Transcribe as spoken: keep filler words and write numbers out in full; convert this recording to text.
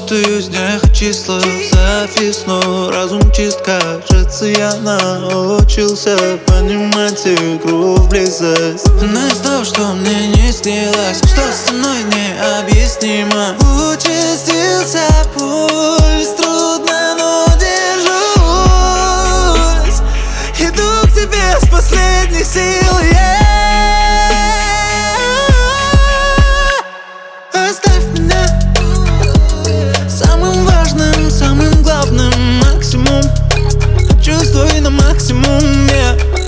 Путаюсь в днях и числах, зависну. Разум чист, кажется, я научился понимать игру в близость. Но из того, что мне не снилось, что со мной необъяснимо. Участился пульс, трудно, но держусь. Иду к тебе с последних сил, yeah. Оставь меня самым важным, самым главным, максимум. Чувствуй на максимуме.